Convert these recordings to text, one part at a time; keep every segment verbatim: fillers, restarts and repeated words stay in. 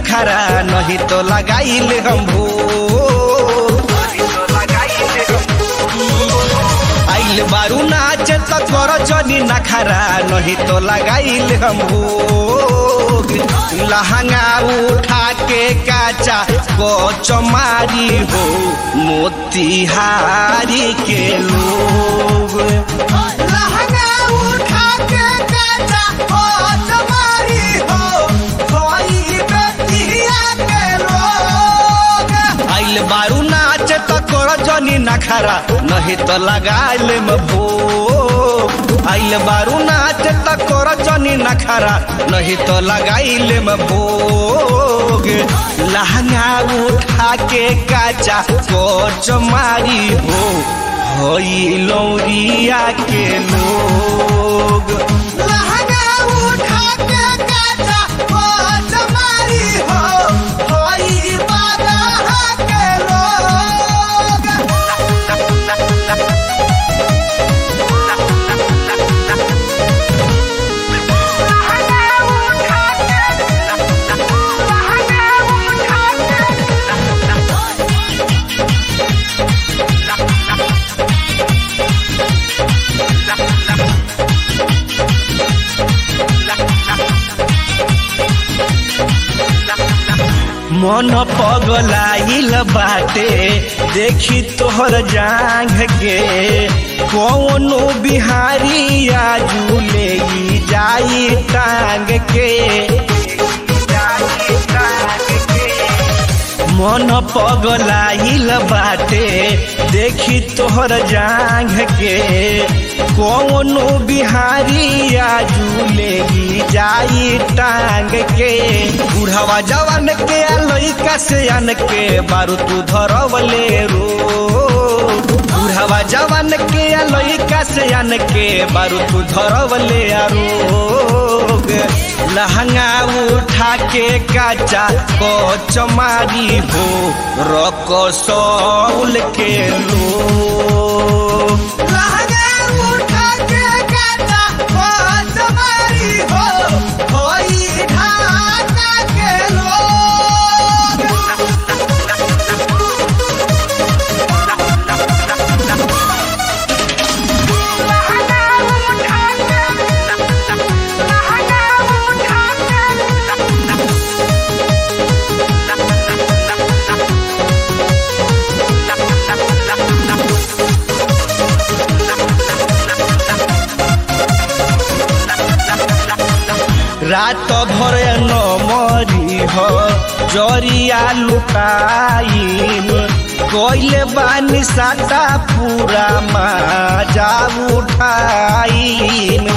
नखरा नहीं तो लगाइल हम भोग। आइल बारू नाच तो कर जनी नखरा नहीं तो लगाइल हम भोग। लहंगा उठा के काचा को चमारी हो मोतिहारी के लोग। लहंगा उठा के काचा को चमारी हो कोई बेतिया के लोग। आइल बारू नाच तो कर जनी नखरा नहीं तो लगाइल में भोग। आइल बारू नाच तो कर जनी नखरा नहीं तो लगाइल में भोग। लहंगा उठा के काचा को चमारी हो होई लौरिया के लोग। लहंगा उठा के काचा को चमारी हो होई बादहा के लोग। मन पगलाइल बाटे देखी तोहर जांघ के। कौनो बिहारी आजू ले जाई टांग के। मन पगलाइल बाटे देखी तोहर जांघ के। कौनो बिहारी आजू ले जाई टांग के। बुढ़ावा जवान के लइका से आन के बारू तू धरवले रो। बुढ़ावा जवान के लइका से आन के बारू तू धरवले रोग। लहंगा उठा के काचा को चमारी हो रकसौल के लोग। लहंगा उठा के काचा को चमारी हो होई ढाका के लोग। रात भर न मरी हो जरिया लुटाइम। कोइले बानी साटा पूरा माजा उठाइम।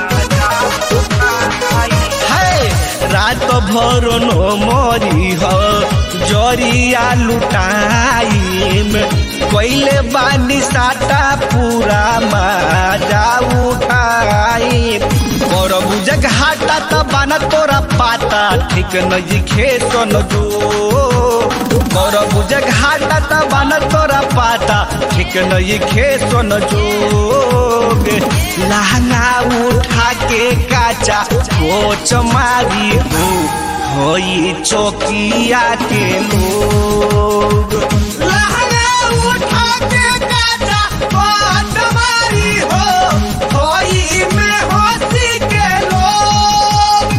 रात भर न मरी हो जरिया लुटाइम। कोइले बानी साटा पूरा माजा उठाइम। और बुझक हाटा त बाना तोरा पाता ठीक नजी खेतन जो। और बुझक हाटा त बाना तोरा पाता ठीक नजी खेतन जोग। लहंगा उठा के काचा कोच मारी हो होई चौकिया के लोग। लहंगा उठा के काचा कोच मारी हो होई में होसी के लोग।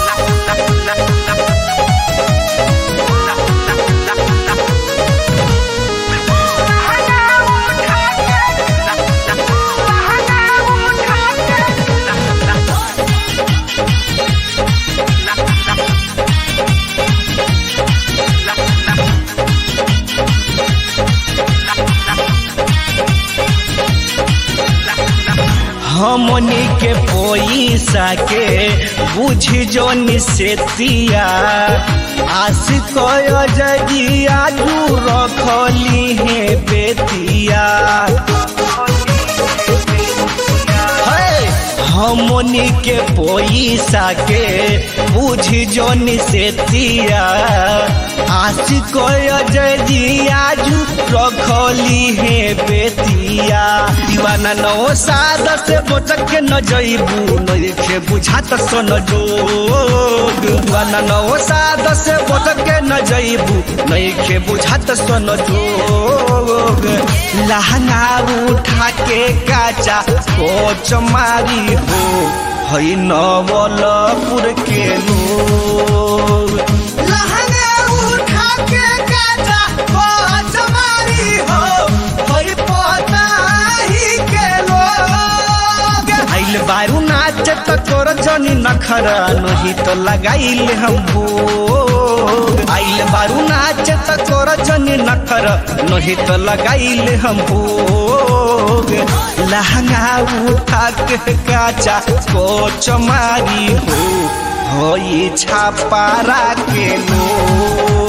हमनी के पैसा के बुझ जो निसेतिया। आशिक जगिया जू रखली है बेतिया। हमनी के पैसा के बुझ जोनी से तिया आशिक जजिया जू रखली है बेतिया दीवाना नौ साद से बोचक के न जइबू नइखे बुझात सन जोग दीवाना नौ साद से बोचक के न जइबू नइखे बुझात सन जोग लहंगा उठा के काचा कोच मारी हो हई नवलपुर के लोग लहंगा उठा के काचा कोच मारी हो हई पताही के लोग आइल बारू नाच त तोर जनी नखरा नहीं तो लगाइल हम भोग आइल बारू नाच त तोर जनी नखरा नहीं तो लगाइल हम भोग लहंगा उठा के काचा कोच मारी हो होई छापारा के लोग